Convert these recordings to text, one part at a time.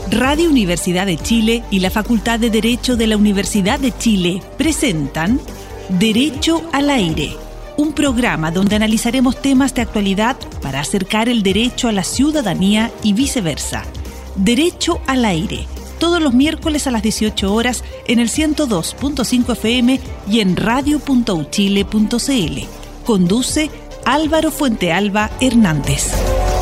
Radio Universidad de Chile y la Facultad de Derecho de la Universidad de Chile presentan Derecho al Aire, un programa donde analizaremos temas de actualidad para acercar el derecho a la ciudadanía y viceversa. Derecho al Aire, todos los miércoles a las 18 horas en el 102.5 FM y en radio.uchile.cl. Conduce Álvaro Fuentealba Hernández.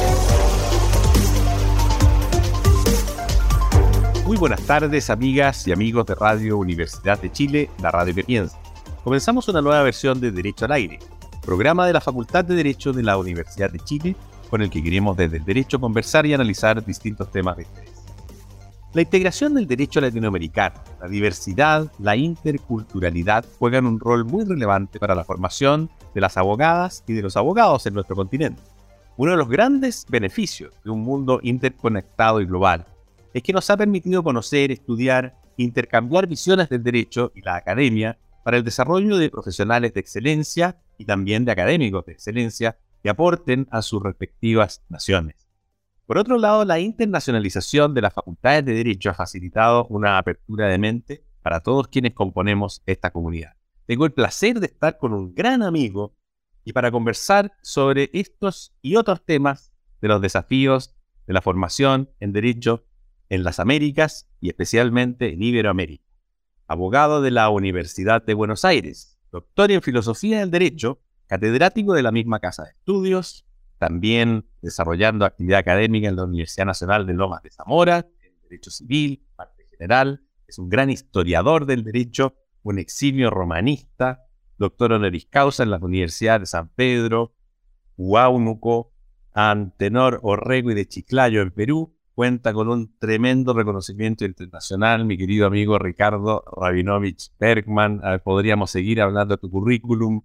Muy buenas tardes, amigas y amigos de Radio Universidad de Chile, la radio que piensa. Comenzamos una nueva versión de Derecho al Aire, programa de la Facultad de Derecho de la Universidad de Chile, con el que queremos desde el derecho conversar y analizar distintos temas de interés. La integración del derecho latinoamericano, la diversidad, la interculturalidad juegan un rol muy relevante para la formación de las abogadas y de los abogados en nuestro continente. Uno de los grandes beneficios de un mundo interconectado y global es que nos ha permitido conocer, estudiar, intercambiar visiones del derecho y la academia para el desarrollo de profesionales de excelencia y también de académicos de excelencia que aporten a sus respectivas naciones. Por otro lado, la internacionalización de las facultades de Derecho ha facilitado una apertura de mente para todos quienes componemos esta comunidad. Tengo el placer de estar con un gran amigo y para conversar sobre estos y otros temas de los desafíos de la formación en Derecho en las Américas y especialmente en Iberoamérica. Abogado de la Universidad de Buenos Aires, doctor en Filosofía del Derecho, catedrático de la misma Casa de Estudios, también desarrollando actividad académica en la Universidad Nacional de Lomas de Zamora, en Derecho Civil, parte general, es un gran historiador del derecho, un eximio romanista, doctor honoris causa en las universidades de San Pedro, Huánuco, Antenor Orrego y de Chiclayo en Perú. Cuenta con un tremendo reconocimiento internacional, mi querido amigo Ricardo Rabinovich Bergman. Podríamos seguir hablando de tu currículum.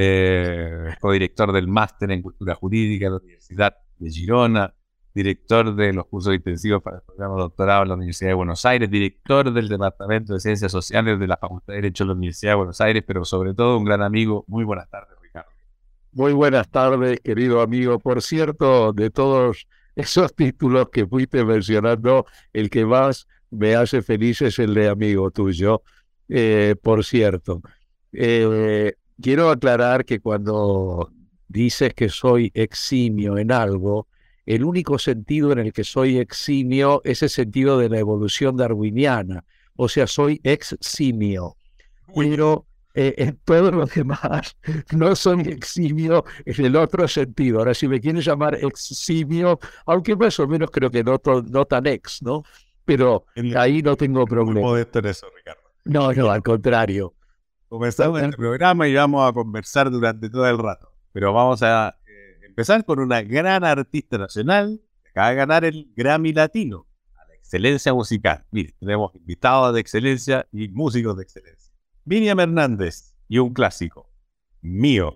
Codirector del Máster en Cultura Jurídica de la Universidad de Girona, director de los cursos intensivos para el programa de doctorado en la Universidad de Buenos Aires, director del Departamento de Ciencias Sociales de la Facultad de Derecho de la Universidad de Buenos Aires, pero sobre todo un gran amigo. Muy buenas tardes, Ricardo. Muy buenas tardes, querido amigo. Por cierto, de todos esos títulos que fuiste mencionando, el que más me hace feliz es el de amigo tuyo. Por cierto, quiero aclarar que cuando dices que soy eximio en algo, el único sentido en el que soy eximio es el sentido de la evolución darwiniana. O sea, soy eximio. Pero en todo lo demás no soy eximio en el otro sentido. Ahora, si me quieres llamar eximio, aunque más o menos creo que no tan ex, ¿no? Pero ahí no tengo problema. Muy modesto en eso, Ricardo. No, al contrario. Comenzamos el programa y vamos a conversar durante todo el rato. Pero vamos a empezar con una gran artista nacional que acaba de ganar el Grammy Latino a la excelencia musical. Mire, tenemos invitados de excelencia y músicos de excelencia. Miriam Hernández y un clásico, Mío.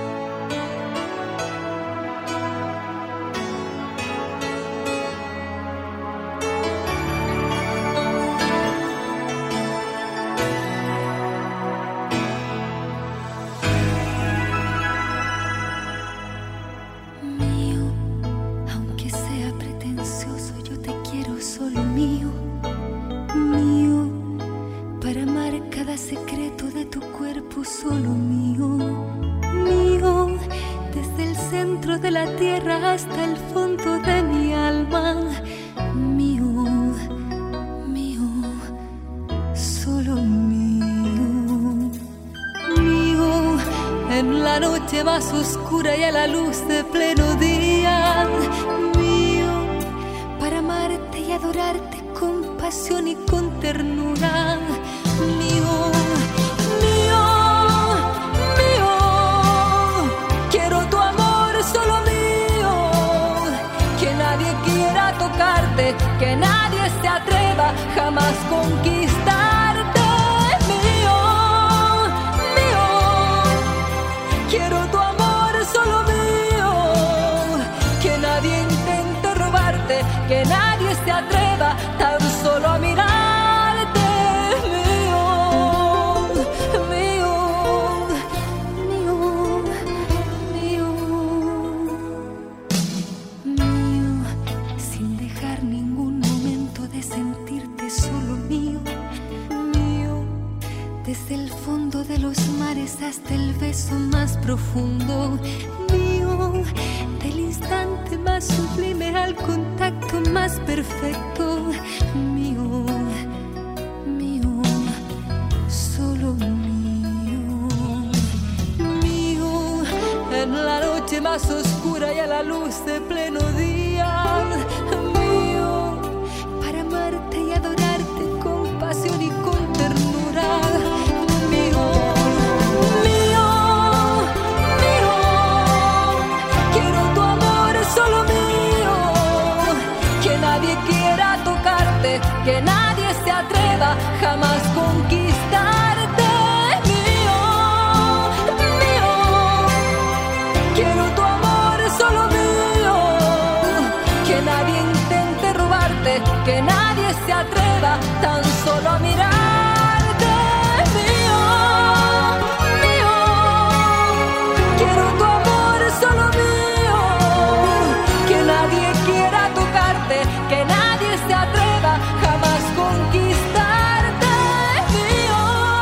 Hasta el fondo de mi alma, mío, mío, solo mío, mío, en la noche más oscura y a la luz de pleno día, mío, para amarte y adorarte con pasión y con ternura, mío. Que nadie se atreva jamás conquistarte, mío, mío. Quiero tu amor solo mío. Que nadie intente robarte, que nadie se atreva tan solo a mirarte, mío, mío, mío, mío, mío. Sin dejar ningún momento de besaste el beso más profundo mío, del instante más sublime al contacto más perfecto mío, mío, solo mío, mío, en la noche más oscura y a la luz de pleno día, mío, para amarte y adorarte con pasión y con ternura, mío, mío, mío, quiero tu amor solo mío, que nadie quiera tocarte, que nadie se atreva jamás conquistarte, mío, mío, quiero tu amor solo mío, que nadie intente robarte, que nadie se atreva tan solo a mirarte, mío, mío, quiero tu amor solo mío, que nadie quiera tocarte, que nadie se atreva jamás conquistarte, mío,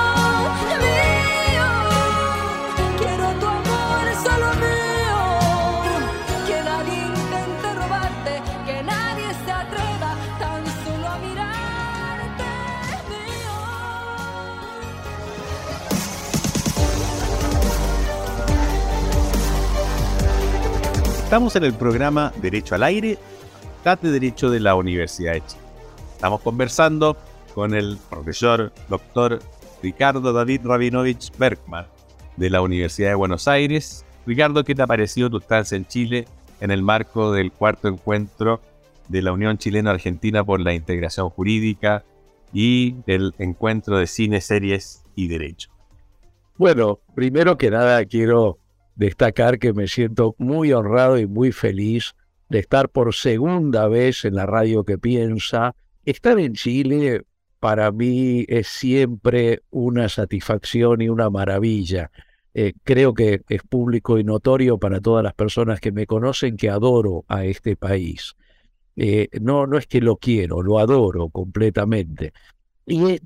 mío, quiero tu amor solo mío, que nadie intente robarte, que nadie se atreva tan solo a mirarte, mío. Estamos en el programa Derecho al Aire, Facultad de Derecho de la Universidad de Chile. Estamos conversando con el profesor doctor Ricardo David Rabinovich Bergman de la Universidad de Buenos Aires. Ricardo, ¿qué te ha parecido tu estancia en Chile en el marco del cuarto encuentro de la Unión Chileno-Argentina por la Integración Jurídica y del encuentro de cine, series y derecho? Bueno, primero que nada quiero destacar que me siento muy honrado y muy feliz de estar por segunda vez en la radio que piensa. Estar en Chile para mí es siempre una satisfacción y una maravilla. Creo que es público y notorio para todas las personas que me conocen que adoro a este país. No es que lo quiero, lo adoro completamente. Y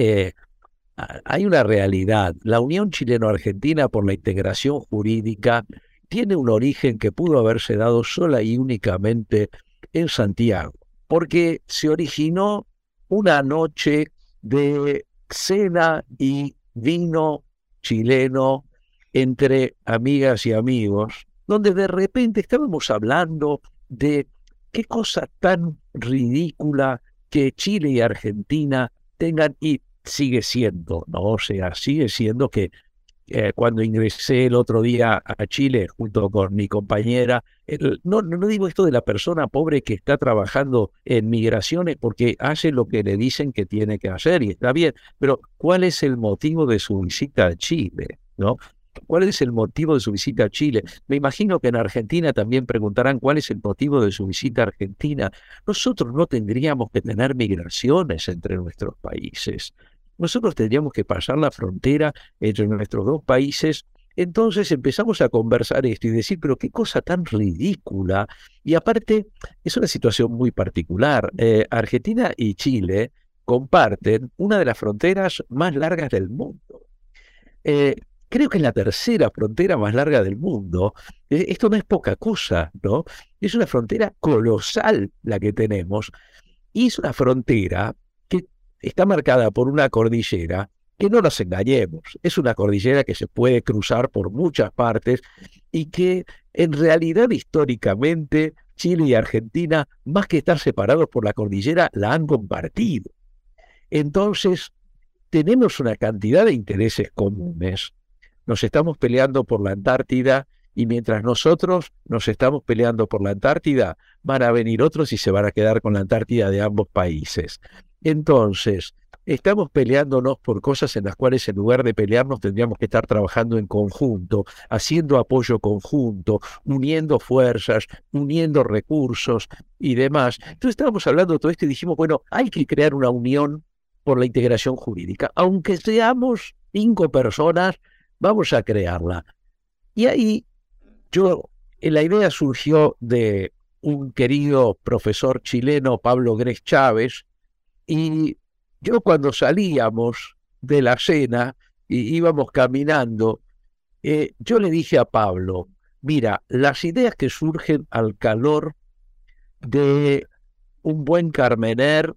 hay una realidad. La Unión Chileno-Argentina por la Integración Jurídica tiene un origen que pudo haberse dado sola y únicamente en Santiago, porque se originó una noche de cena y vino chileno entre amigas y amigos, donde de repente estábamos hablando de qué cosa tan ridícula que Chile y Argentina tengan, y sigue siendo, ¿no? O sea, sigue siendo que cuando ingresé el otro día a Chile junto con mi compañera, no digo esto de la persona pobre que está trabajando en migraciones porque hace lo que le dicen que tiene que hacer y está bien, pero ¿cuál es el motivo de su visita a Chile, ¿no? ¿Cuál es el motivo de su visita a Chile? Me imagino que en Argentina también preguntarán cuál es el motivo de su visita a Argentina. Nosotros no tendríamos que tener migraciones entre nuestros países. Nosotros tendríamos que pasar la frontera entre nuestros dos países. Entonces empezamos a conversar esto y decir, pero qué cosa tan ridícula. Y aparte, es una situación muy particular. Argentina y Chile comparten una de las fronteras más largas del mundo. Creo que es la tercera frontera más larga del mundo. Esto no es poca cosa, ¿no? Es una frontera colosal la que tenemos. Y es una frontera que está marcada por una cordillera que, no nos engañemos, es una cordillera que se puede cruzar por muchas partes y que en realidad históricamente Chile y Argentina, más que estar separados por la cordillera, la han compartido. Entonces, tenemos una cantidad de intereses comunes. Nos estamos peleando por la Antártida y mientras nosotros nos estamos peleando por la Antártida, van a venir otros y se van a quedar con la Antártida de ambos países. Entonces, estamos peleándonos por cosas en las cuales en lugar de pelearnos tendríamos que estar trabajando en conjunto, haciendo apoyo conjunto, uniendo fuerzas, uniendo recursos y demás. Entonces estábamos hablando de todo esto y dijimos, bueno, hay que crear una unión por la integración jurídica. Aunque seamos 5 personas, vamos a crearla. Y ahí la idea surgió de un querido profesor chileno, Pablo Grech Chávez, y yo cuando salíamos de la cena y íbamos caminando, yo le dije a Pablo, mira, las ideas que surgen al calor de un buen Carmener,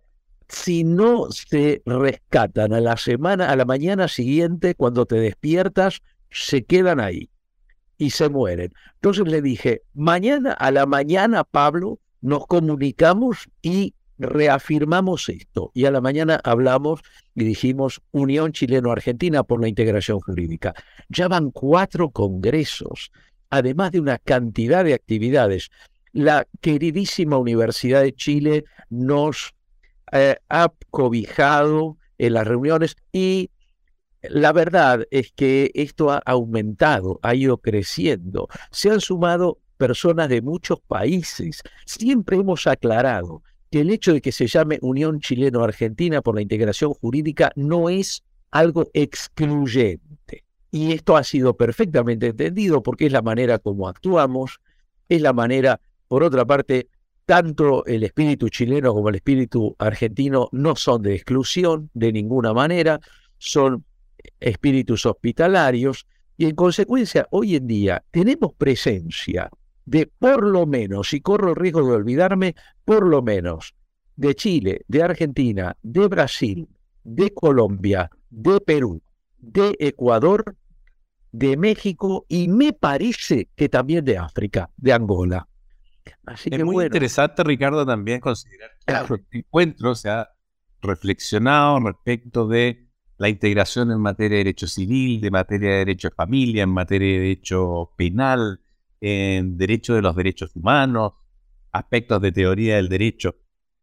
si no se rescatan a la mañana siguiente, cuando te despiertas, se quedan ahí y se mueren. Entonces le dije, mañana a la mañana, Pablo, nos comunicamos y reafirmamos esto. Y a la mañana hablamos y dijimos Unión Chileno-Argentina por la Integración Jurídica. Ya van 4 congresos, además de una cantidad de actividades. La queridísima Universidad de Chile nos ha cobijado en las reuniones y la verdad es que esto ha aumentado, ha ido creciendo. Se han sumado personas de muchos países. Siempre hemos aclarado que el hecho de que se llame Unión Chileno-Argentina por la Integración Jurídica no es algo excluyente. Y esto ha sido perfectamente entendido porque es la manera como actuamos, es la manera, por otra parte, tanto el espíritu chileno como el espíritu argentino no son de exclusión de ninguna manera, son espíritus hospitalarios y en consecuencia hoy en día tenemos presencia de por lo menos, y corro el riesgo de olvidarme, por lo menos de Chile, de Argentina, de Brasil, de Colombia, de Perú, de Ecuador, de México y me parece que también de África, de Angola. Así Es que muy bueno, interesante, Ricardo, también considerar que este encuentro se ha reflexionado respecto de la integración en materia de derecho civil, de materia de derecho de familia, en materia de derecho penal, en derecho de los derechos humanos, aspectos de teoría del derecho.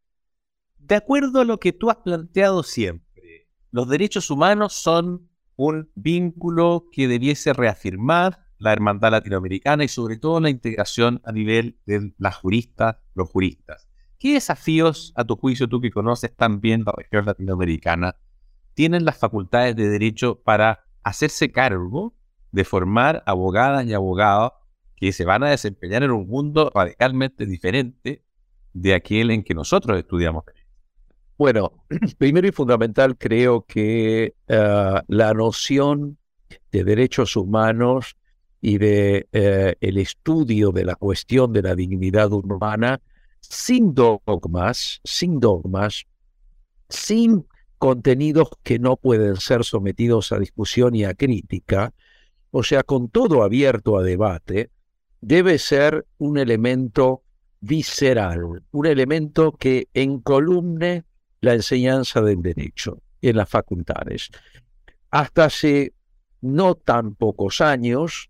De acuerdo a lo que tú has planteado siempre, los derechos humanos son un vínculo que debiese reafirmar la hermandad latinoamericana y sobre todo la integración a nivel de las juristas, los juristas. ¿Qué desafíos, a tu juicio, tú que conoces tan bien la región latinoamericana, tienen las facultades de derecho para hacerse cargo de formar abogadas y abogados que se van a desempeñar en un mundo radicalmente diferente de aquel en que nosotros estudiamos? bueno, primero y fundamental creo que la noción de derechos humanos y de el estudio de la cuestión de la dignidad humana sin dogmas, sin contenidos que no pueden ser sometidos a discusión y a crítica, o sea, con todo abierto a debate, debe ser un elemento visceral, un elemento que encolumne la enseñanza del derecho en las facultades. Hasta hace no tan pocos años,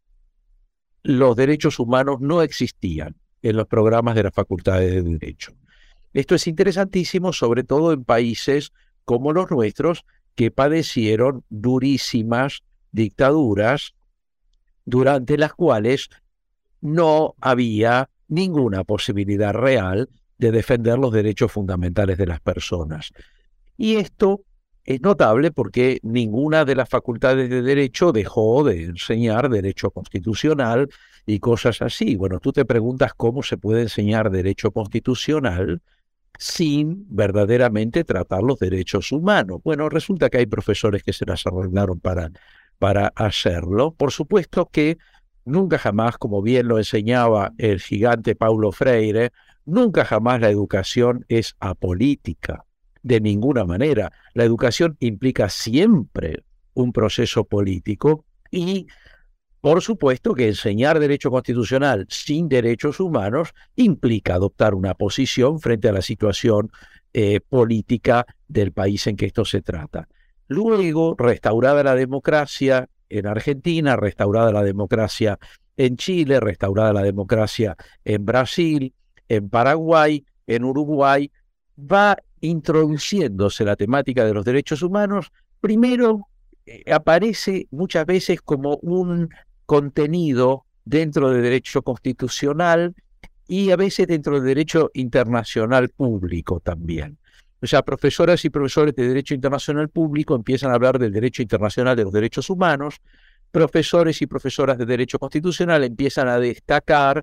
los derechos humanos no existían en los programas de las facultades de Derecho. Esto es interesantísimo, sobre todo en países como los nuestros, que padecieron durísimas dictaduras durante las cuales no había ninguna posibilidad real de defender los derechos fundamentales de las personas. Y esto es notable porque ninguna de las facultades de Derecho dejó de enseñar Derecho Constitucional y cosas así. Bueno, tú te preguntas cómo se puede enseñar Derecho Constitucional sin verdaderamente tratar los derechos humanos. Bueno, resulta que hay profesores que se las arreglaron para hacerlo. Por supuesto que nunca jamás, como bien lo enseñaba el gigante Paulo Freire, nunca jamás la educación es apolítica. De ninguna manera. La educación implica siempre un proceso político y, por supuesto, que enseñar derecho constitucional sin derechos humanos implica adoptar una posición frente a la situación política del país en que esto se trata. Luego, restaurada la democracia en Argentina, restaurada la democracia en Chile, restaurada la democracia en Brasil, en Paraguay, en Uruguay, va introduciéndose la temática de los derechos humanos. Primero aparece muchas veces como un contenido dentro del derecho constitucional y a veces dentro del derecho internacional público también. O sea, profesoras y profesores de derecho internacional público empiezan a hablar del derecho internacional de los derechos humanos, profesores y profesoras de derecho constitucional empiezan a destacar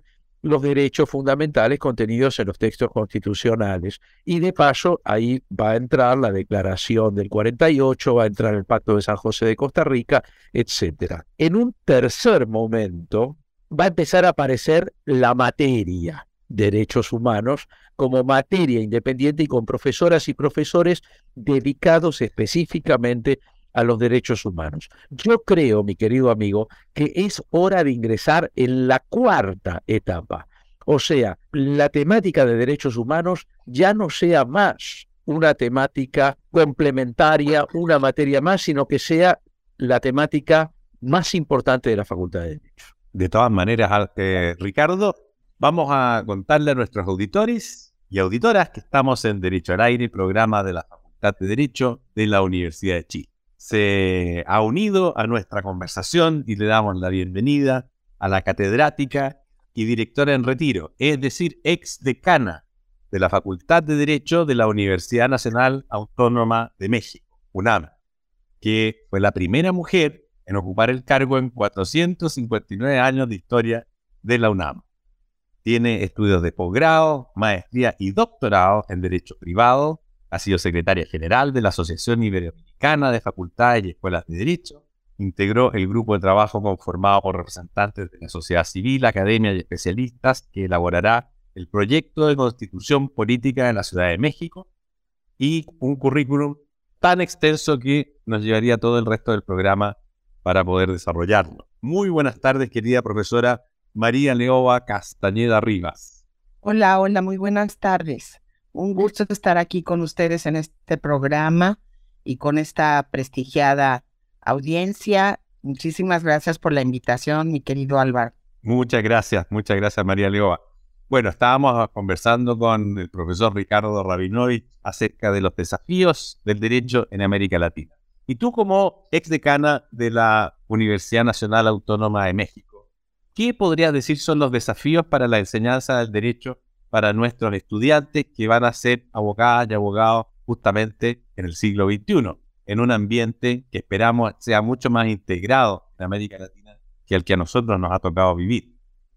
los derechos fundamentales contenidos en los textos constitucionales. Y de paso, ahí va a entrar la Declaración del 48, va a entrar el Pacto de San José de Costa Rica, etc. En un tercer momento, va a empezar a aparecer la materia derechos humanos como materia independiente y con profesoras y profesores dedicados específicamente a los derechos humanos. Yo creo, mi querido amigo, que es hora de ingresar en la cuarta etapa. O sea, la temática de derechos humanos ya no sea más una temática complementaria, una materia más, sino que sea la temática más importante de la Facultad de Derecho. De todas maneras, Ricardo, vamos a contarle a nuestros auditores y auditoras que estamos en Derecho al Aire, programa de la Facultad de Derecho de la Universidad de Chile. Se ha unido a nuestra conversación y le damos la bienvenida a la catedrática y directora en retiro, es decir, exdecana de la Facultad de Derecho de la Universidad Nacional Autónoma de México, UNAM, que fue la primera mujer en ocupar el cargo en 459 años de historia de la UNAM. Tiene estudios de posgrado, maestría y doctorado en Derecho Privado. Ha sido secretaria general de la Asociación Iberoamericana de Facultades y Escuelas de Derecho. Integró el grupo de trabajo conformado por representantes de la sociedad civil, academia y especialistas que elaborará el proyecto de Constitución Política de la Ciudad de México, y un currículum tan extenso que nos llevaría todo el resto del programa para poder desarrollarlo. Muy buenas tardes, querida profesora María Leoba Castañeda Rivas. Hola, muy buenas tardes. Un gusto estar aquí con ustedes en este programa y con esta prestigiada audiencia. Muchísimas gracias por la invitación, mi querido Álvaro. Muchas gracias María Leoba. Bueno, estábamos conversando con el profesor Ricardo Rabinovich acerca de los desafíos del derecho en América Latina. Y tú, como exdecana de la Universidad Nacional Autónoma de México, ¿qué podrías decir son los desafíos para la enseñanza del derecho para nuestros estudiantes que van a ser abogadas y abogados justamente en el siglo XXI, en un ambiente que esperamos sea mucho más integrado en América Latina que el que a nosotros nos ha tocado vivir?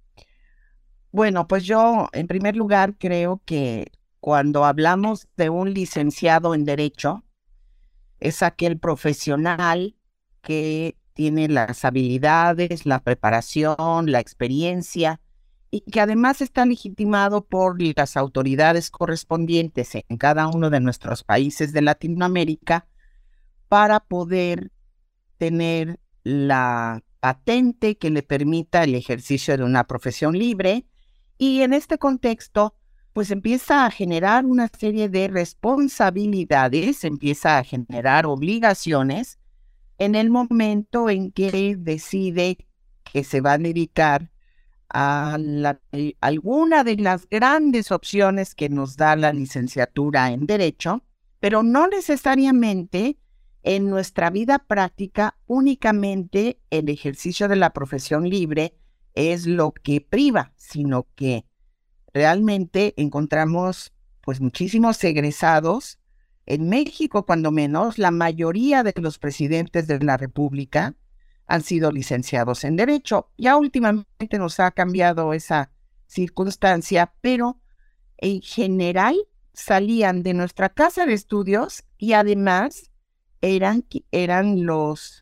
Bueno, pues yo, en primer lugar, creo que cuando hablamos de un licenciado en Derecho, es aquel profesional que tiene las habilidades, la preparación, la experiencia, y que además está legitimado por las autoridades correspondientes en cada uno de nuestros países de Latinoamérica para poder tener la patente que le permita el ejercicio de una profesión libre. Y en este contexto, pues empieza a generar una serie de responsabilidades, empieza a generar obligaciones en el momento en que decide que se va a dedicar a alguna de las grandes opciones que nos da la licenciatura en Derecho, pero no necesariamente en nuestra vida práctica únicamente el ejercicio de la profesión libre es lo que priva, sino que realmente encontramos pues muchísimos egresados. En México, cuando menos, la mayoría de los presidentes de la República han sido licenciados en Derecho. Ya últimamente nos ha cambiado esa circunstancia, pero en general salían de nuestra casa de estudios y además eran los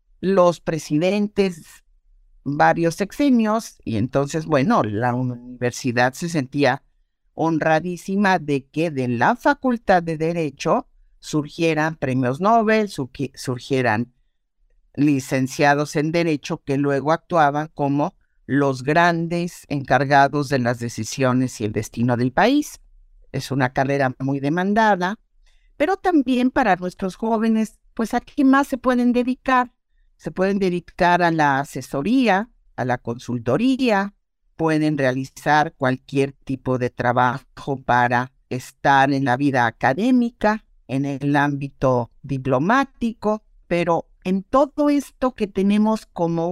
presidentes varios sexenios, y entonces, bueno, la universidad se sentía honradísima de que de la Facultad de Derecho surgieran premios Nobel, surgieran licenciados en Derecho que luego actuaban como los grandes encargados de las decisiones y el destino del país. Es una carrera muy demandada, pero también para nuestros jóvenes, pues ¿a qué más se pueden dedicar? Se pueden dedicar a la asesoría, a la consultoría, pueden realizar cualquier tipo de trabajo para estar en la vida académica, en el ámbito diplomático, pero en todo esto que tenemos como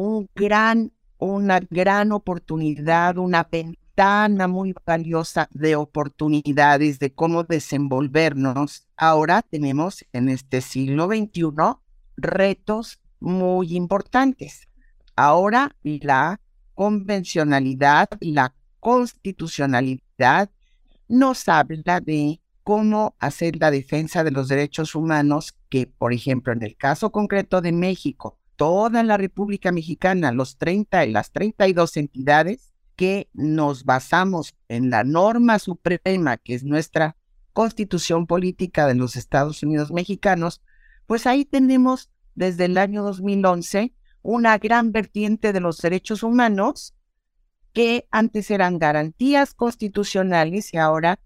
una gran oportunidad, una ventana muy valiosa de oportunidades de cómo desenvolvernos, ahora tenemos en este siglo XXI retos muy importantes. Ahora la convencionalidad, la constitucionalidad nos habla de cómo hacer la defensa de los derechos humanos, que, por ejemplo, en el caso concreto de México, toda la República Mexicana, las 32 entidades que nos basamos en la norma suprema, que es nuestra Constitución Política de los Estados Unidos Mexicanos, pues ahí tenemos desde el año 2011 una gran vertiente de los derechos humanos que antes eran garantías constitucionales y ahora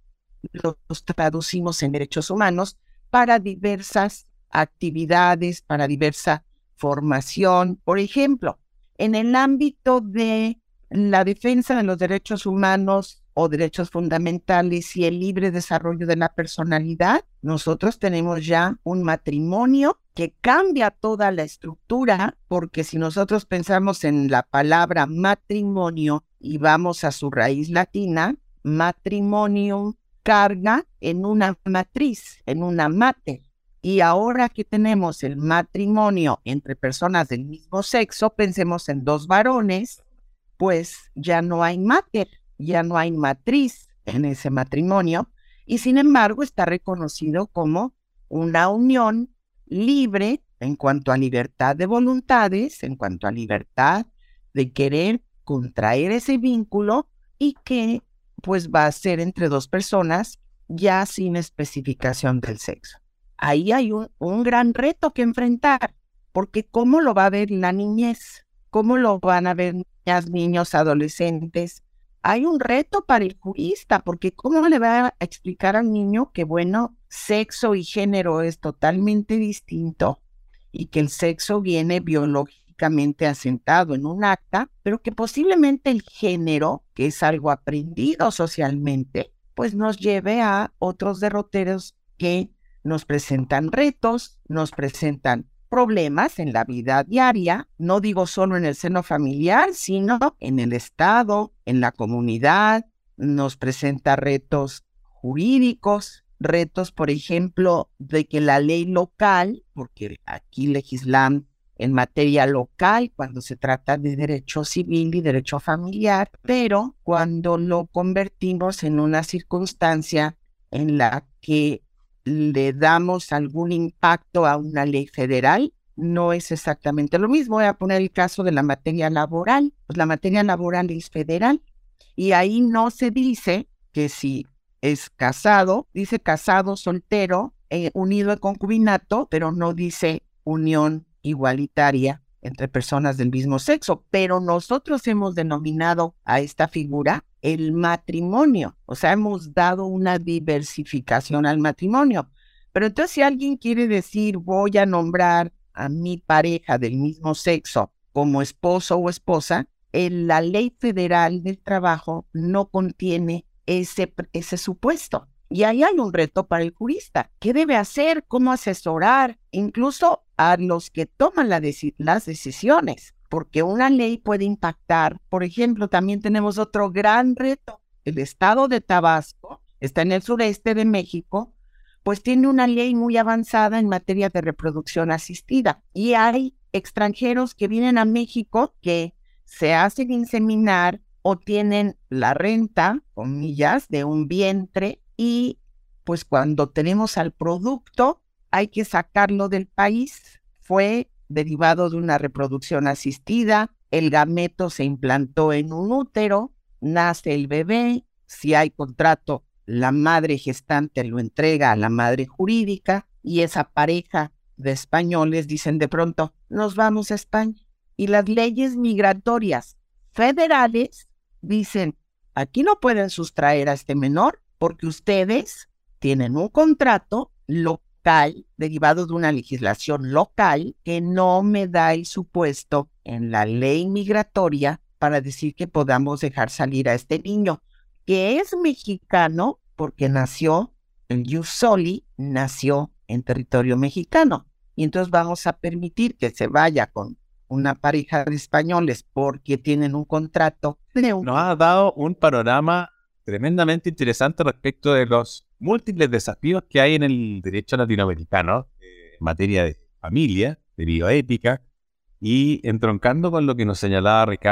los traducimos en derechos humanos para diversas actividades, para diversa formación. Por ejemplo, en el ámbito de la defensa de los derechos humanos o derechos fundamentales y el libre desarrollo de la personalidad, nosotros tenemos ya un matrimonio que cambia toda la estructura, porque si nosotros pensamos en la palabra matrimonio y vamos a su raíz latina, matrimonium carga en una matriz, en una mater. Y ahora que tenemos el matrimonio entre personas del mismo sexo, pensemos en dos varones, pues ya no hay mater, ya no hay matriz en ese matrimonio, y sin embargo está reconocido como una unión libre en cuanto a libertad de voluntades, en cuanto a libertad de querer contraer ese vínculo y que pues va a ser entre dos personas ya sin especificación del sexo. Ahí hay un gran reto que enfrentar, porque ¿cómo lo va a ver la niñez? ¿Cómo lo van a ver niñas, niños, adolescentes? Hay un reto para el jurista, porque ¿cómo le va a explicar al niño que, bueno, sexo y género es totalmente distinto y que el sexo viene biológicamente asentado en un acta, pero que posiblemente el género, que es algo aprendido socialmente, pues nos lleve a otros derroteros que nos presentan retos, nos presentan problemas en la vida diaria, no digo solo en el seno familiar, sino en el Estado, en la comunidad, nos presenta retos jurídicos, retos, por ejemplo, de que la ley local, porque aquí legislan en materia local cuando se trata de derecho civil y derecho familiar, pero cuando lo convertimos en una circunstancia en la que le damos algún impacto a una ley federal, no es exactamente lo mismo. Voy a poner el caso de la materia laboral. Pues la materia laboral es federal y ahí no se dice que si es casado, dice casado, soltero, unido en concubinato, pero no dice unión igualitaria entre personas del mismo sexo, pero nosotros hemos denominado a esta figura el matrimonio, o sea, hemos dado una diversificación al matrimonio. Pero entonces si alguien quiere decir voy a nombrar a mi pareja del mismo sexo como esposo o esposa, la ley federal del trabajo no contiene ese supuesto. Y ahí hay un reto para el jurista. ¿Qué debe hacer? ¿Cómo asesorar? Incluso a los que toman las decisiones. Porque una ley puede impactar. Por ejemplo, también tenemos otro gran reto. El estado de Tabasco está en el sureste de México, pues tiene una ley muy avanzada en materia de reproducción asistida. Y hay extranjeros que vienen a México que se hacen inseminar o tienen la renta, comillas, de un vientre y pues cuando tenemos al producto hay que sacarlo del país. Fue derivado de una reproducción asistida, el gameto se implantó en un útero, nace el bebé, si hay contrato, la madre gestante lo entrega a la madre jurídica y esa pareja de españoles dicen de pronto, nos vamos a España. Y las leyes migratorias federales dicen, aquí no pueden sustraer a este menor porque ustedes tienen un contrato local derivado de una legislación local que no me da el supuesto en la ley migratoria para decir que podamos dejar salir a este niño, que es mexicano porque nació, el jus soli nació en territorio mexicano. Y entonces vamos a permitir que se vaya con una pareja de españoles porque tienen un contrato. Nos ha dado un panorama tremendamente interesante respecto de los múltiples desafíos que hay en el derecho latinoamericano en materia de familia, de bioética, y entroncando con lo que nos señalaba Ricardo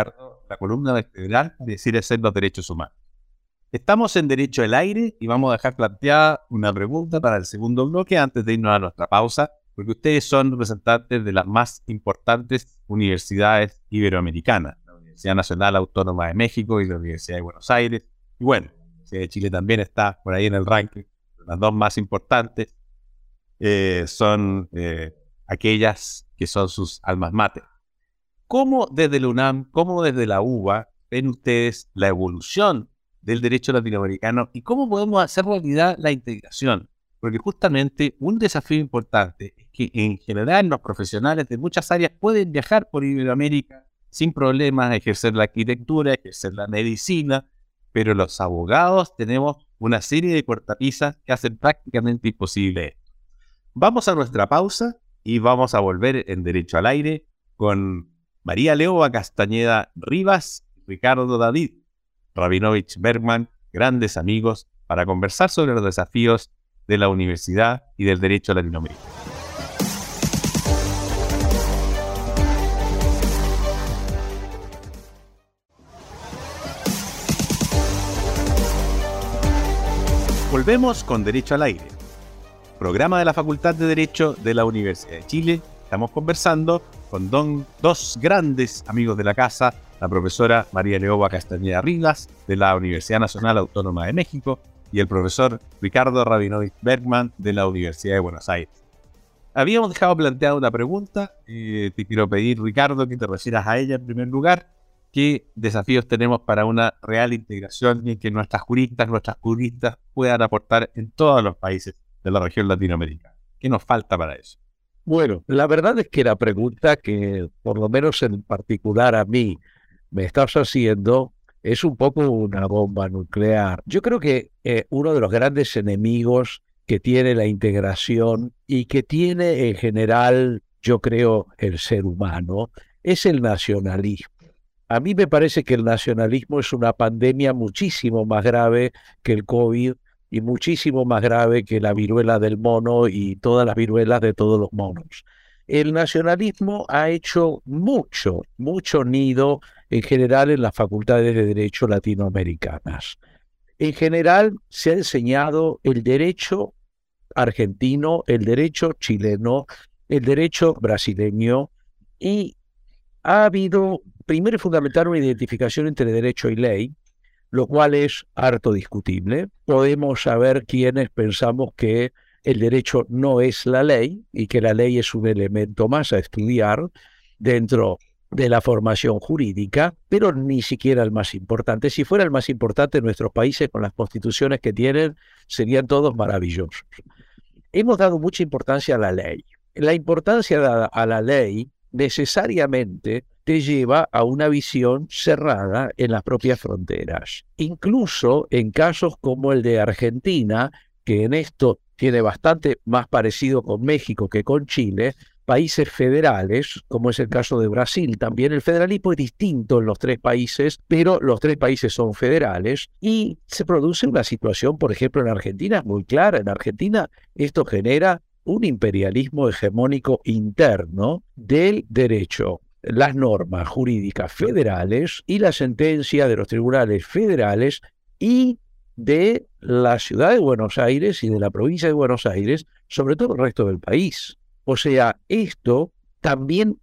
la columna vertebral de Decir Ser los Derechos Humanos. Estamos en Derecho al Aire y vamos a dejar planteada una pregunta para el segundo bloque antes de irnos a nuestra pausa, porque ustedes son representantes de las más importantes universidades iberoamericanas, la Universidad Nacional Autónoma de México y la Universidad de Buenos Aires. Y bueno, la Universidad de Chile también está por ahí en el ranking. Las dos más importantes son aquellas que son sus almas mater. ¿Cómo desde la UNAM, cómo desde la UBA ven ustedes la evolución del derecho latinoamericano y cómo podemos hacer realidad la integración? Porque justamente un desafío importante es que en general los profesionales de muchas áreas pueden viajar por Iberoamérica sin problemas, ejercer la arquitectura, ejercer la medicina, pero los abogados tenemos una serie de cortapisas que hacen prácticamente imposible esto. Vamos a nuestra pausa y vamos a volver en Derecho al Aire con María Leoba Castañeda Rivas y Ricardo David Rabinovich Bergman, grandes amigos, para conversar sobre los desafíos de la universidad y del derecho latinoamericano. Volvemos con Derecho al Aire, programa de la Facultad de Derecho de la Universidad de Chile. Estamos conversando con dos grandes amigos de la casa, la profesora María Leoba Castañeda Rivas, de la Universidad Nacional Autónoma de México, y el profesor Ricardo Rabinovich Bergman, de la Universidad de Buenos Aires. Habíamos dejado planteada una pregunta, te quiero pedir, Ricardo, que te refieras a ella en primer lugar. ¿Qué desafíos tenemos para una real integración y que nuestras juristas puedan aportar en todos los países de la región latinoamericana? ¿Qué nos falta para eso? Bueno, la verdad es que la pregunta que, por lo menos en particular a mí, me estás haciendo es un poco una bomba nuclear. Yo creo que uno de los grandes enemigos que tiene la integración y que tiene en general, yo creo, el ser humano, es el nacionalismo. A mí me parece que el nacionalismo es una pandemia muchísimo más grave que el COVID y muchísimo más grave que la viruela del mono y todas las viruelas de todos los monos. El nacionalismo ha hecho mucho nido en general en las facultades de derecho latinoamericanas. En general se ha enseñado el derecho argentino, el derecho chileno, el derecho brasileño y ha habido, primero y fundamental, una identificación entre derecho y ley, lo cual es harto discutible. Podemos saber quiénes pensamos que el derecho no es la ley y que la ley es un elemento más a estudiar dentro de la formación jurídica, pero ni siquiera el más importante. Si fuera el más importante, nuestros países con las constituciones que tienen serían todos maravillosos. Hemos dado mucha importancia a la ley. La importancia dada a la ley necesariamente te lleva a una visión cerrada en las propias fronteras. Incluso en casos como el de Argentina, que en esto tiene bastante más parecido con México que con Chile, países federales, como es el caso de Brasil también. El federalismo es distinto en los tres países, pero los tres países son federales y se produce una situación, por ejemplo, en Argentina muy clara. En Argentina esto genera un imperialismo hegemónico interno del derecho, las normas jurídicas federales y la sentencia de los tribunales federales y de la ciudad de Buenos Aires y de la provincia de Buenos Aires, sobre todo el resto del país. O sea, esto también,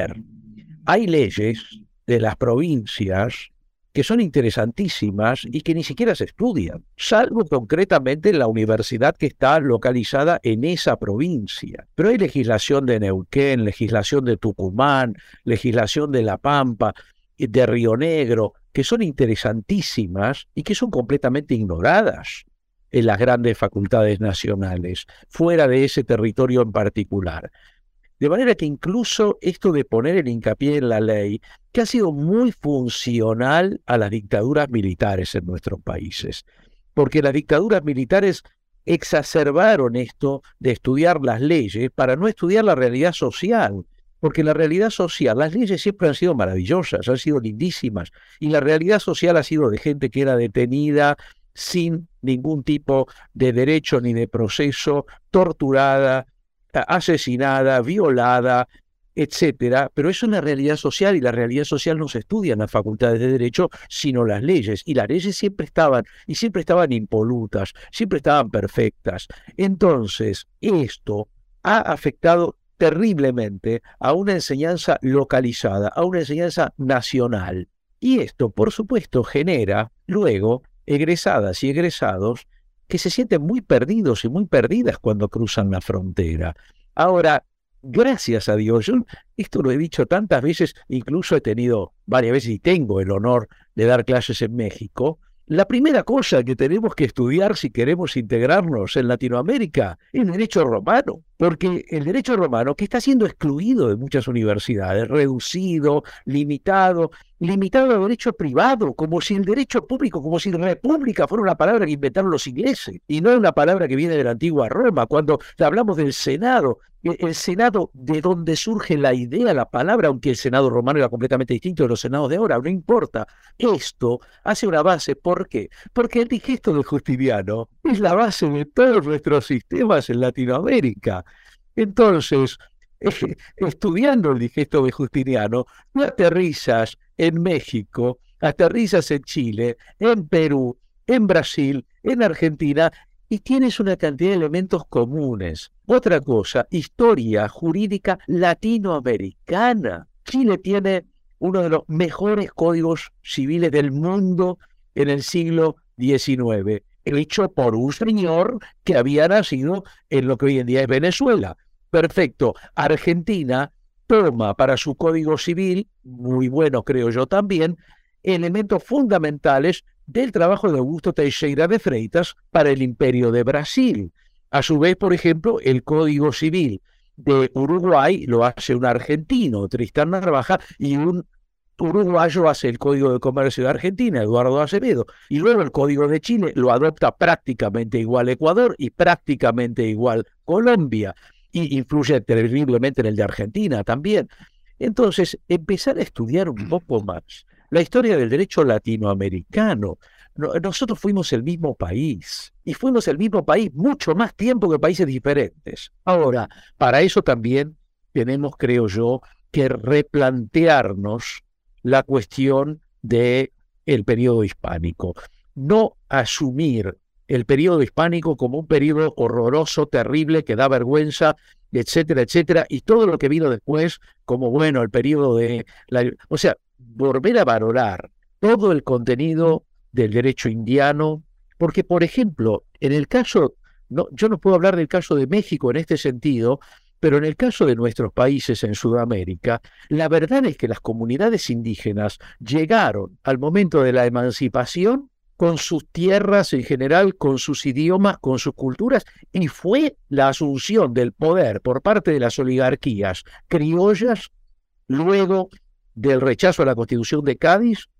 hay leyes de las provincias que son interesantísimas y que ni siquiera se estudian, salvo concretamente la universidad que está localizada en esa provincia. Pero hay legislación de Neuquén, legislación de Tucumán, legislación de La Pampa, de Río Negro, que son interesantísimas y que son completamente ignoradas en las grandes facultades nacionales, fuera de ese territorio en particular. De manera que incluso esto de poner el hincapié en la ley, que ha sido muy funcional a las dictaduras militares en nuestros países, porque las dictaduras militares exacerbaron esto de estudiar las leyes para no estudiar la realidad social, porque la realidad social, las leyes siempre han sido maravillosas, han sido lindísimas, y la realidad social ha sido de gente que era detenida sin ningún tipo de derecho ni de proceso, torturada, asesinada, violada, etcétera, pero es una realidad social y la realidad social no se estudia en las facultades de Derecho, sino las leyes. Y las leyes siempre estaban impolutas, siempre estaban perfectas. Entonces, esto ha afectado terriblemente a una enseñanza localizada, a una enseñanza nacional. Y esto, por supuesto, genera luego egresadas y egresados que se sienten muy perdidos y muy perdidas cuando cruzan la frontera. Ahora, gracias a Dios, yo esto lo he dicho tantas veces, incluso he tenido varias veces y tengo el honor de dar clases en México. La primera cosa que tenemos que estudiar si queremos integrarnos en Latinoamérica es el derecho romano, porque el derecho romano, que está siendo excluido de muchas universidades, reducido, limitado al derecho privado, como si el derecho público, como si república fuera una palabra que inventaron los ingleses, y no es una palabra que viene de la antigua Roma. Cuando hablamos del Senado, el Senado de donde surge la idea, la palabra, aunque el Senado romano era completamente distinto de los senados de ahora, no importa. Esto hace una base. ¿Por qué? Porque el digesto del Justiniano es la base de todos nuestros sistemas en Latinoamérica. Entonces, estudiando el digesto de Justiniano, tú aterrizas en México, aterrizas en Chile, en Perú, en Brasil, en Argentina, y tienes una cantidad de elementos comunes. Otra cosa, historia jurídica latinoamericana. Chile tiene uno de los mejores códigos civiles del mundo en el siglo XIX, hecho por un señor que había nacido en lo que hoy en día es Venezuela. Perfecto. Argentina toma para su código civil, muy bueno creo yo también, elementos fundamentales del trabajo de Augusto Teixeira de Freitas para el Imperio de Brasil. A su vez, por ejemplo, el Código Civil de Uruguay lo hace un argentino, Tristán Narvaja, y un uruguayo hace el Código de Comercio de Argentina, Eduardo Acevedo. Y luego el Código de Chile lo adopta prácticamente igual Ecuador y prácticamente igual Colombia. Y influye terriblemente en el de Argentina también. Entonces, empezar a estudiar un poco más la historia del derecho latinoamericano. Nosotros fuimos el mismo país, y fuimos el mismo país mucho más tiempo que países diferentes. Ahora, para eso también tenemos, creo yo, que replantearnos la cuestión del periodo hispánico. No asumir el periodo hispánico como un periodo horroroso, terrible, que da vergüenza, etcétera, etcétera, y todo lo que vino después como, bueno, el periodo de... O sea, volver a valorar todo el contenido del derecho indiano, porque, por ejemplo, en el caso, yo no puedo hablar del caso de México en este sentido, pero en el caso de nuestros países en Sudamérica, la verdad es que las comunidades indígenas llegaron al momento de la emancipación con sus tierras en general, con sus idiomas, con sus culturas, y fue la asunción del poder por parte de las oligarquías criollas luego del rechazo a la Constitución de Cádiz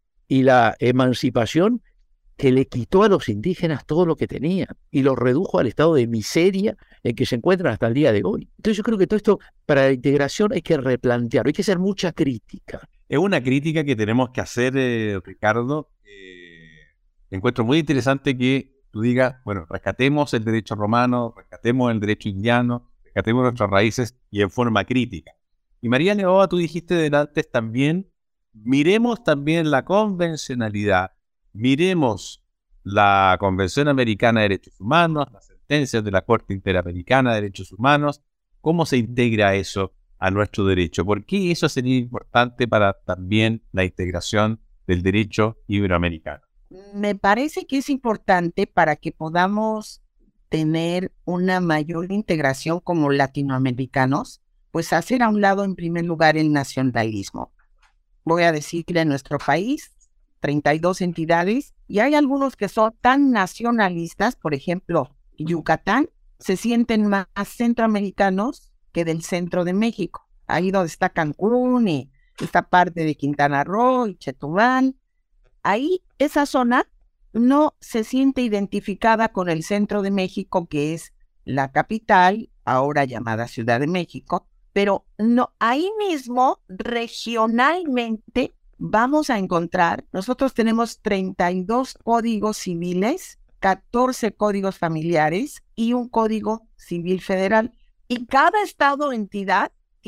y la emancipación que le quitó a los indígenas todo lo que tenían y los redujo al estado de miseria en que se encuentran hasta el día de hoy. Entonces yo creo que todo esto para la integración hay que replantearlo, hay que hacer mucha crítica. Es una crítica que tenemos que hacer, Ricardo. Encuentro muy interesante que tú digas, bueno, rescatemos el derecho romano, rescatemos el derecho indiano, rescatemos nuestras raíces y en forma crítica. Y María Leoa, tú dijiste delante también, miremos también la convencionalidad, miremos la Convención Americana de Derechos Humanos, las sentencias de la Corte Interamericana de Derechos Humanos, cómo se integra eso a nuestro derecho. ¿Por qué eso sería importante para también la integración del derecho iberoamericano? Me parece que es importante para que podamos tener una mayor integración como latinoamericanos, pues hacer a un lado en primer lugar el nacionalismo. Voy a decir que en nuestro país, 32 entidades, y hay algunos que son tan nacionalistas, por ejemplo, Yucatán, se sienten más centroamericanos que del centro de México. Ahí donde está Cancún y esta parte de Quintana Roo y Chetumal. Ahí esa zona no se siente identificada con el centro de México, que es la capital, ahora llamada Ciudad de México, pero no, ahí mismo, regionalmente, vamos a encontrar, nosotros tenemos 32 códigos civiles, 14 códigos familiares y un código civil federal. Y cada estado o entidad tiene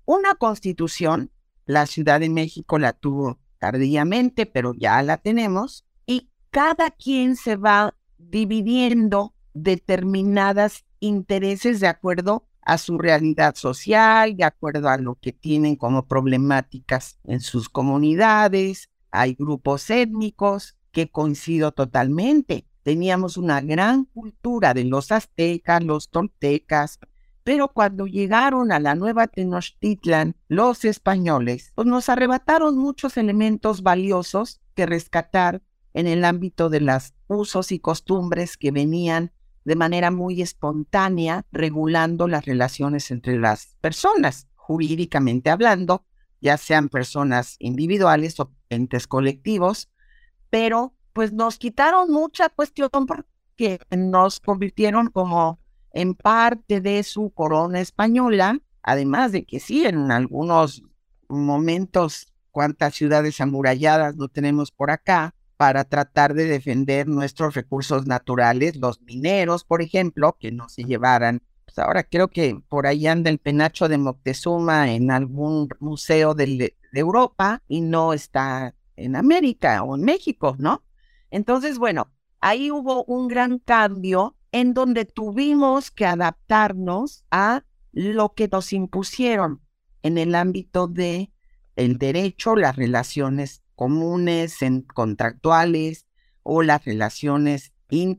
una constitución. La Ciudad de México la tuvo tardíamente, pero ya la tenemos, y cada quien se va dividiendo determinadas intereses de acuerdo a su realidad social, de acuerdo a lo que tienen como problemáticas en sus comunidades. Hay grupos étnicos que coincido totalmente. Teníamos una gran cultura de los aztecas, los toltecas, pero cuando llegaron a la Nueva Tenochtitlan, los españoles, pues nos arrebataron muchos elementos valiosos que rescatar en el ámbito de los usos y costumbres que venían de manera muy espontánea, regulando las relaciones entre las personas, jurídicamente hablando, ya sean personas individuales o entes colectivos, pero pues nos quitaron mucha cuestión porque nos convirtieron como en parte de su corona española, además de que sí, en algunos momentos, cuántas ciudades amuralladas no tenemos por acá, para tratar de defender nuestros recursos naturales, los mineros, por ejemplo, que no se llevaran. Pues ahora creo que por ahí anda el penacho de Moctezuma en algún museo de Europa y no está en América o en México, ¿no? Entonces, bueno, ahí hubo un gran cambio en donde tuvimos que adaptarnos a lo que nos impusieron en el ámbito de el derecho, las relaciones comunes, contractuales, o las relaciones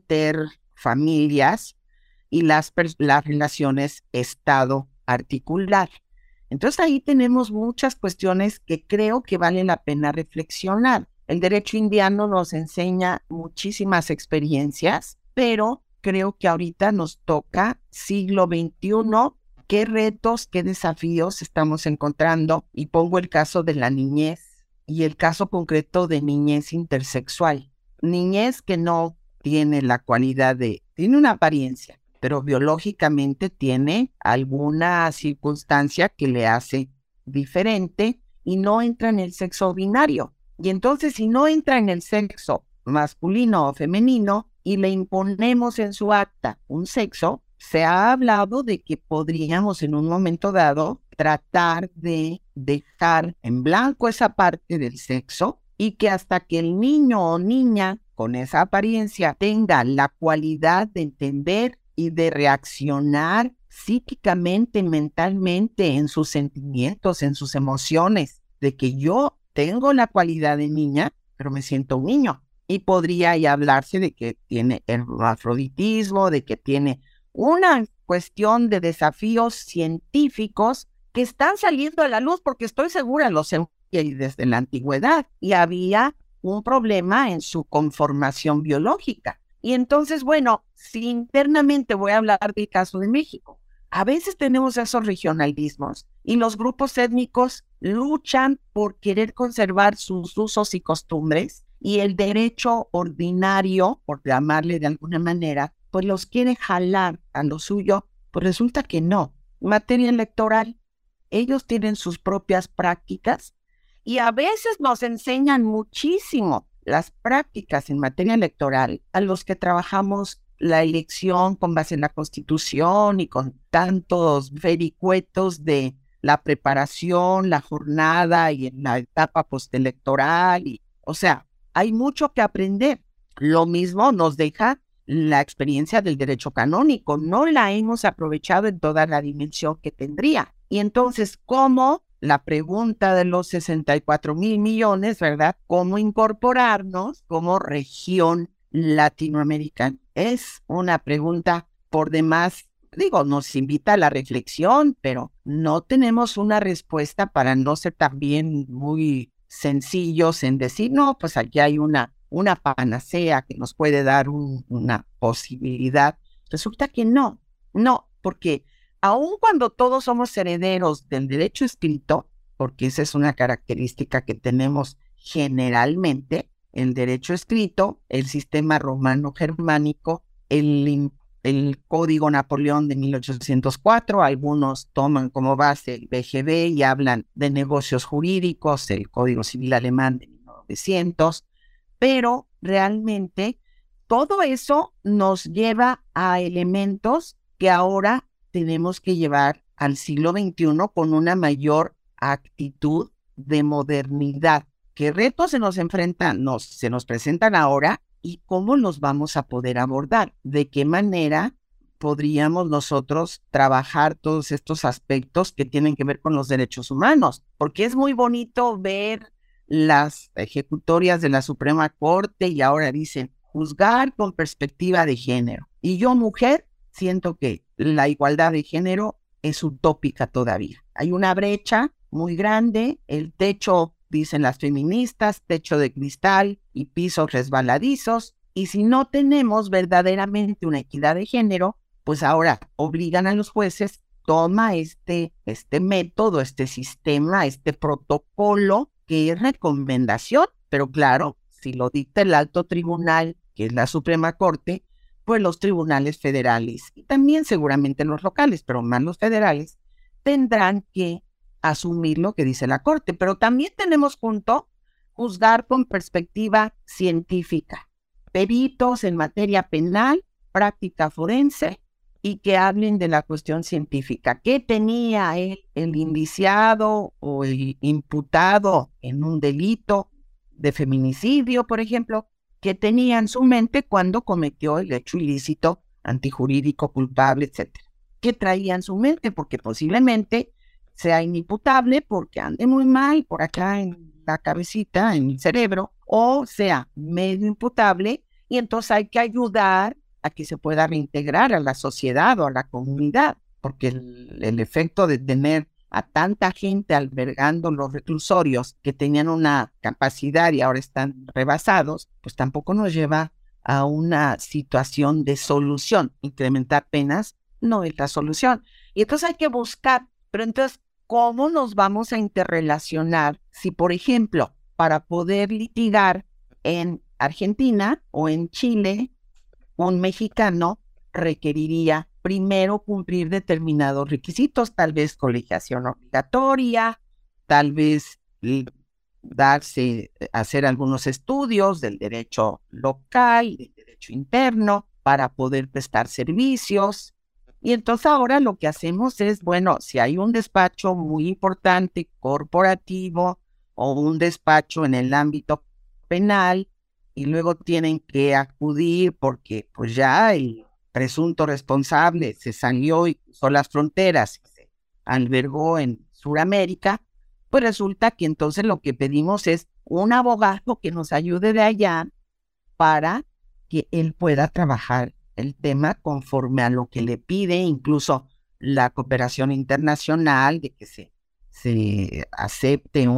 interfamilias y las relaciones Estado-articular. Entonces ahí tenemos muchas cuestiones que creo que vale la pena reflexionar. El derecho indiano nos enseña muchísimas experiencias, pero creo que ahorita nos toca siglo XXI, qué retos, qué desafíos estamos encontrando. Y pongo el caso de la niñez y el caso concreto de niñez intersexual. Niñez que no tiene la cualidad tiene una apariencia, pero biológicamente tiene alguna circunstancia que le hace diferente y no entra en el sexo binario. Y entonces, si no entra en el sexo masculino o femenino y le imponemos en su acta un sexo, se ha hablado de que podríamos en un momento dado tratar de dejar en blanco esa parte del sexo y que hasta que el niño o niña con esa apariencia tenga la cualidad de entender y de reaccionar psíquicamente, mentalmente, en sus sentimientos, en sus emociones, de que yo tengo la cualidad de niña, pero me siento un niño. Y podría ahí hablarse de que tiene hermafroditismo, de que tiene una cuestión de desafíos científicos que están saliendo a la luz, porque estoy segura los desde la antigüedad, y había un problema en su conformación biológica. Y entonces, bueno, si internamente voy a hablar del caso de México, a veces tenemos esos regionalismos y los grupos étnicos luchan por querer conservar sus usos y costumbres, y el derecho ordinario, por llamarle de alguna manera, pues los quiere jalar a lo suyo. Pues resulta que no. En materia electoral, ellos tienen sus propias prácticas y a veces nos enseñan muchísimo las prácticas en materia electoral a los que trabajamos la elección con base en la Constitución y con tantos vericuetos de la preparación, la jornada y en la etapa postelectoral. O sea, hay mucho que aprender. Lo mismo nos deja la experiencia del derecho canónico. No la hemos aprovechado en toda la dimensión que tendría. Y entonces, ¿cómo? La pregunta de los 64,000 millones, ¿verdad? ¿Cómo incorporarnos como región latinoamericana? Es una pregunta por demás, nos invita a la reflexión, pero no tenemos una respuesta para no ser también muy sencillos en decir, no, pues aquí hay una panacea que nos puede dar una posibilidad. Resulta que no, porque aun cuando todos somos herederos del derecho escrito, porque esa es una característica que tenemos generalmente, el derecho escrito, el sistema romano-germánico, el Código Napoleón de 1804, algunos toman como base el BGB y hablan de negocios jurídicos, el Código Civil Alemán de 1900, pero realmente todo eso nos lleva a elementos que ahora tenemos que llevar al siglo XXI con una mayor actitud de modernidad. ¿Qué retos se se nos presentan ahora y cómo los vamos a poder abordar? ¿De qué manera podríamos nosotros trabajar todos estos aspectos que tienen que ver con los derechos humanos? Porque es muy bonito ver las ejecutorias de la Suprema Corte y ahora dicen juzgar con perspectiva de género. Y yo, mujer, siento que la igualdad de género es utópica todavía. Hay una brecha muy grande, el techo, dicen las feministas, techo de cristal y pisos resbaladizos, y si no tenemos verdaderamente una equidad de género, pues ahora obligan a los jueces, toma este método, este sistema, este protocolo, que es recomendación, pero claro, si lo dicta el alto tribunal, que es la Suprema Corte, pues los tribunales federales y también seguramente los locales, pero más los federales, tendrán que asumir lo que dice la Corte. Pero también tenemos junto juzgar con perspectiva científica, peritos en materia penal, práctica forense, y que hablen de la cuestión científica. ¿Qué tenía el indiciado o el imputado en un delito de feminicidio, por ejemplo? ¿Qué tenía en su mente cuando cometió el hecho ilícito, antijurídico, culpable, etcétera? ¿Qué traía en su mente? Porque posiblemente sea inimputable porque ande muy mal por acá en la cabecita, en el cerebro, o sea medio imputable y entonces hay que ayudar a que se pueda reintegrar a la sociedad o a la comunidad, porque el efecto de tener a tanta gente albergando los reclusorios que tenían una capacidad y ahora están rebasados, pues tampoco nos lleva a una situación de solución. Incrementar penas no es la solución. Y entonces hay que buscar, pero entonces, ¿cómo nos vamos a interrelacionar si, por ejemplo, para poder litigar en Argentina o en Chile, un mexicano requeriría primero cumplir determinados requisitos, tal vez colegiación obligatoria, tal vez hacer algunos estudios del derecho local, del derecho interno, para poder prestar servicios? Y entonces ahora lo que hacemos es, bueno, si hay un despacho muy importante, corporativo, o un despacho en el ámbito penal, y luego tienen que acudir porque pues ya el presunto responsable se salió y cruzó las fronteras y se albergó en Sudamérica, pues resulta que entonces lo que pedimos es un abogado que nos ayude de allá para que él pueda trabajar el tema conforme a lo que le pide, incluso la cooperación internacional, de que se acepte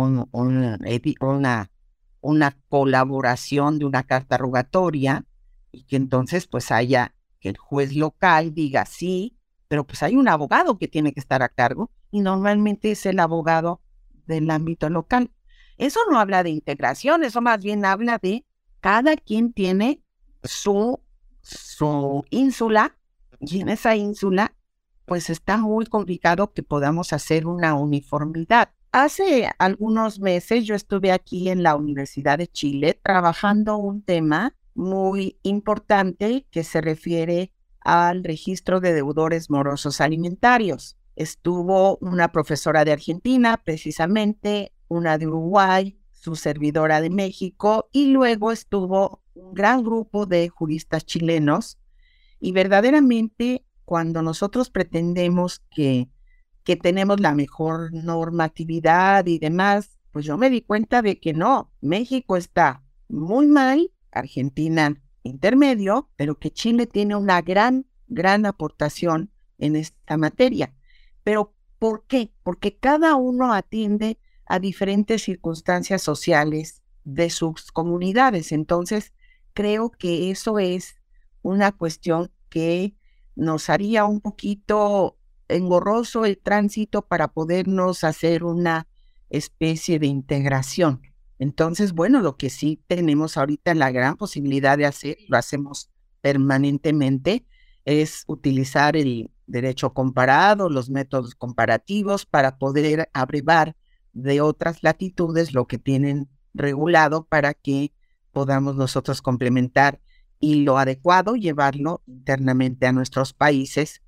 una colaboración de una carta rogatoria y que entonces pues haya que el juez local diga sí, pero pues hay un abogado que tiene que estar a cargo y normalmente es el abogado del ámbito local. Eso no habla de integración, eso más bien habla de cada quien tiene su ínsula y en esa ínsula pues está muy complicado que podamos hacer una uniformidad. Hace algunos meses yo estuve aquí en la Universidad de Chile trabajando un tema muy importante que se refiere al registro de deudores morosos alimentarios. Estuvo una profesora de Argentina, precisamente, una de Uruguay, su servidora de México, y luego estuvo un gran grupo de juristas chilenos. Y verdaderamente, cuando nosotros pretendemos que tenemos la mejor normatividad y demás, pues yo me di cuenta de que no, México está muy mal, Argentina intermedio, pero que Chile tiene una gran aportación en esta materia. Pero ¿por qué? Porque cada uno atiende a diferentes circunstancias sociales de sus comunidades. Entonces, creo que eso es una cuestión que nos haría un poquito engorroso el tránsito para podernos hacer una especie de integración. Entonces, bueno, lo que sí tenemos ahorita la gran posibilidad de hacer, lo hacemos permanentemente, es utilizar el derecho comparado, los métodos comparativos para poder abrevar de otras latitudes lo que tienen regulado para que podamos nosotros complementar y lo adecuado llevarlo internamente a nuestros países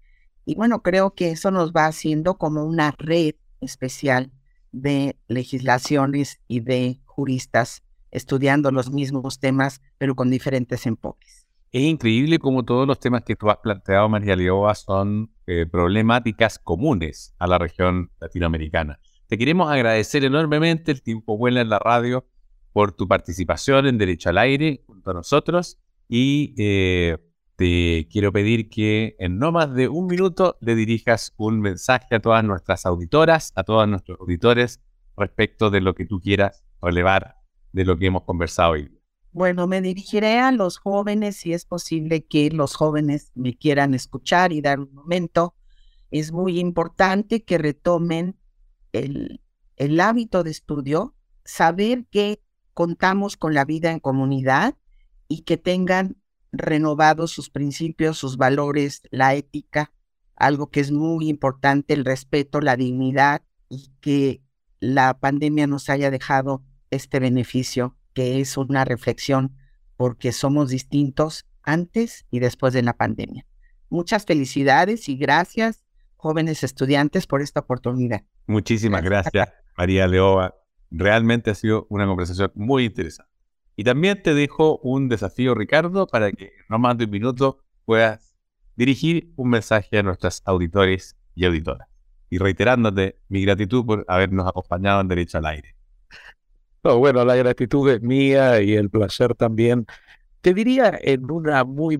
Y bueno, creo que eso nos va haciendo como una red especial de legislaciones y de juristas estudiando los mismos temas, pero con diferentes enfoques. Es increíble cómo todos los temas que tú has planteado, María Leoba, son problemáticas comunes a la región latinoamericana. Te queremos agradecer enormemente, el tiempo vuela en la radio, por tu participación en Derecho al Aire junto a nosotros, y te quiero pedir que en no más de un minuto le dirijas un mensaje a todas nuestras auditoras, a todos nuestros auditores, respecto de lo que tú quieras relevar de lo que hemos conversado hoy. Bueno, me dirigiré a los jóvenes, si es posible que los jóvenes me quieran escuchar y dar un momento. Es muy importante que retomen el hábito de estudio, saber que contamos con la vida en comunidad y que tengan renovados sus principios, sus valores, la ética, algo que es muy importante, el respeto, la dignidad, y que la pandemia nos haya dejado este beneficio, que es una reflexión, porque somos distintos antes y después de la pandemia. Muchas felicidades y gracias, jóvenes estudiantes, por esta oportunidad. Muchísimas gracias, María Leoba. Realmente ha sido una conversación muy interesante. Y también te dejo un desafío, Ricardo, para que en no más de un minuto puedas dirigir un mensaje a nuestros auditores y auditoras. Y reiterándote mi gratitud por habernos acompañado en Derecho al Aire. No, bueno, la gratitud es mía y el placer también. Te diría en una muy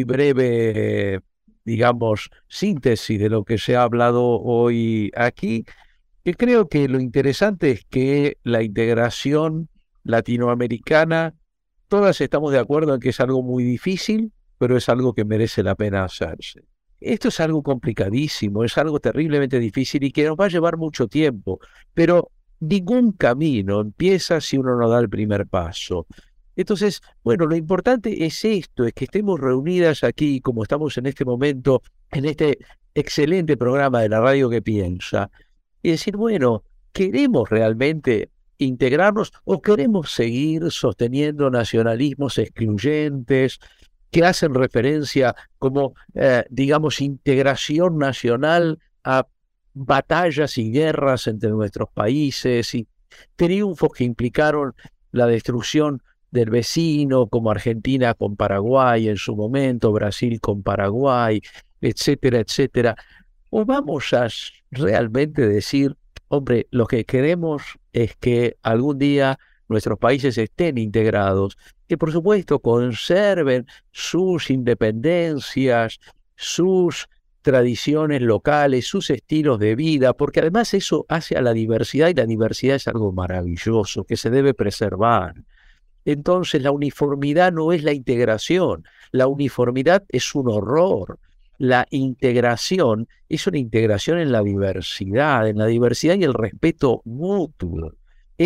breve, digamos, síntesis de lo que se ha hablado hoy aquí, que creo que lo interesante es que la integración latinoamericana, todas estamos de acuerdo en que es algo muy difícil, pero es algo que merece la pena hacerse. Esto es algo complicadísimo, es algo terriblemente difícil y que nos va a llevar mucho tiempo, pero ningún camino empieza si uno no da el primer paso. Entonces, bueno, lo importante es esto, es que estemos reunidas aquí, como estamos en este momento, en este excelente programa de la Radio que Piensa, y decir, bueno, ¿queremos realmente integrarnos o queremos seguir sosteniendo nacionalismos excluyentes que hacen referencia como, digamos, integración nacional a batallas y guerras entre nuestros países y triunfos que implicaron la destrucción del vecino, como Argentina con Paraguay en su momento, Brasil con Paraguay, etcétera, etcétera? ¿O vamos a realmente decir, hombre, lo que queremos es que algún día nuestros países estén integrados, que por supuesto conserven sus independencias, sus tradiciones locales, sus estilos de vida, porque además eso hace a la diversidad y la diversidad es algo maravilloso que se debe preservar. Entonces la uniformidad no es la integración, la uniformidad es un horror. La integración es una integración en la diversidad y el respeto mutuo.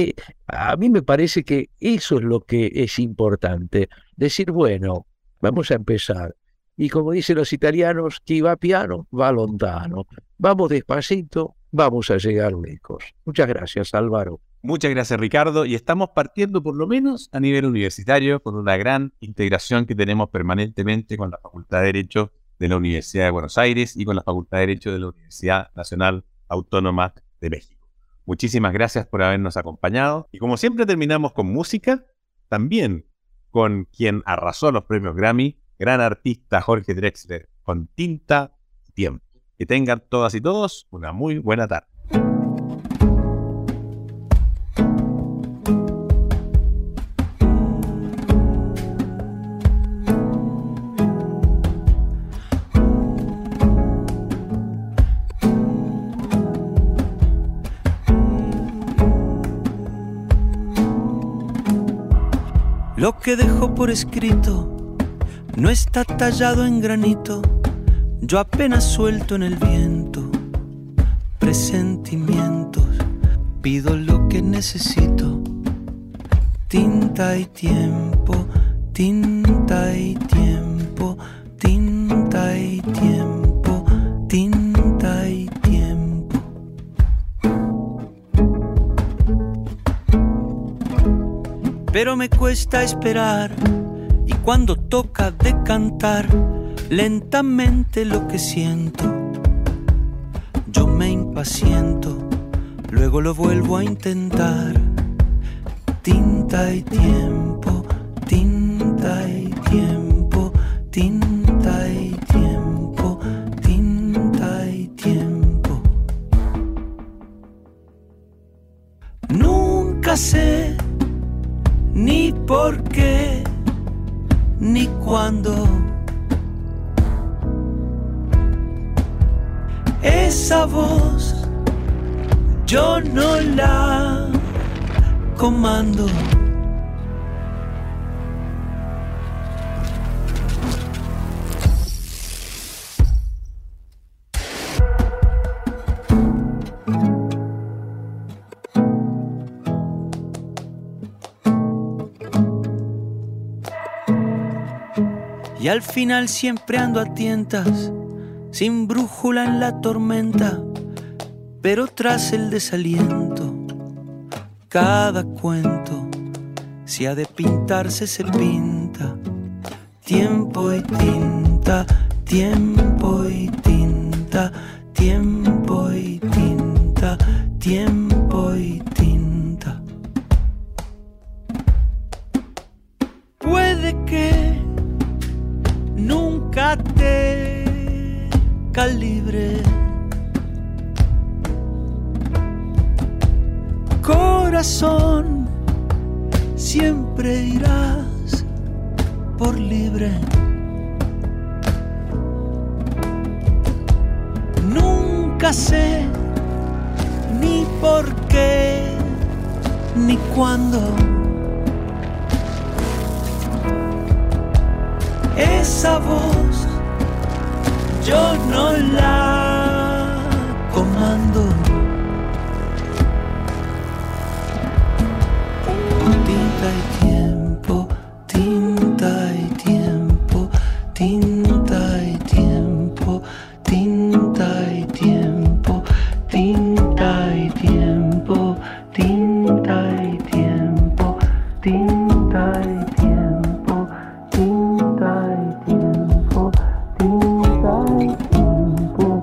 A mí me parece que eso es lo que es importante. Decir, bueno, vamos a empezar. Y como dicen los italianos, chi va piano, va lontano. Vamos despacito, vamos a llegar lejos. Muchas gracias, Álvaro. Muchas gracias, Ricardo. Y estamos partiendo, por lo menos a nivel universitario, con una gran integración que tenemos permanentemente con la Facultad de Derecho de la Universidad de Buenos Aires y con la Facultad de Derecho de la Universidad Nacional Autónoma de México. Muchísimas gracias por habernos acompañado. Y como siempre terminamos con música, también con quien arrasó los premios Grammy, gran artista Jorge Drexler, con Tinta y Tiempo. Que tengan todas y todos una muy buena tarde. Lo que dejó por escrito no está tallado en granito, yo apenas suelto en el viento presentimientos, pido lo que necesito, tinta y tiempo, tinta y tiempo, tinta y tiempo, tinta y tiempo. Pero me cuesta esperar y cuando toca decantar lentamente lo que siento, yo me impaciento, luego lo vuelvo a intentar. Tinta y tiempo, tinta y tiempo, tinta y tiempo, tinta y tiempo. Nunca sé ni por qué ni cuándo. Esa voz yo no la comando. Y al final siempre ando a tientas, sin brújula en la tormenta, pero tras el desaliento, cada cuento, si ha de pintarse se pinta. Tiempo y tinta, tiempo y tinta, tiempo y tinta, tiempo y tinta. Puede que nunca te calibre, corazón, siempre irás por libre. Nunca sé ni por qué ni cuándo. Esa voz yo no la comando. Tinta y tiempo, tinta y tiempo, tinta y tiempo, tinta y tiempo, tinta y tiempo, tinta y tiempo, tinta y tiempo, tinta y tiempo, tinta y tiempo,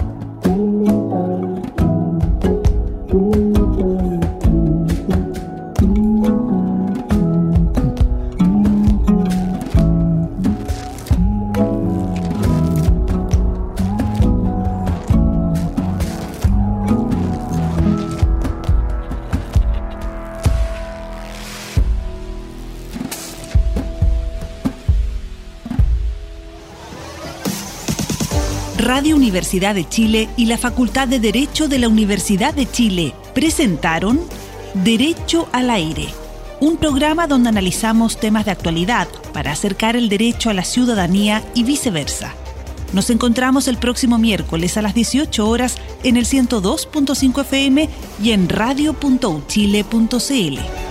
Radio Universidad de Chile y la Facultad de Derecho de la Universidad de Chile presentaron Derecho al Aire, un programa donde analizamos temas de actualidad para acercar el derecho a la ciudadanía y viceversa. Nos encontramos el próximo miércoles a las 18 horas en el 102.5 FM y en radio.uchile.cl.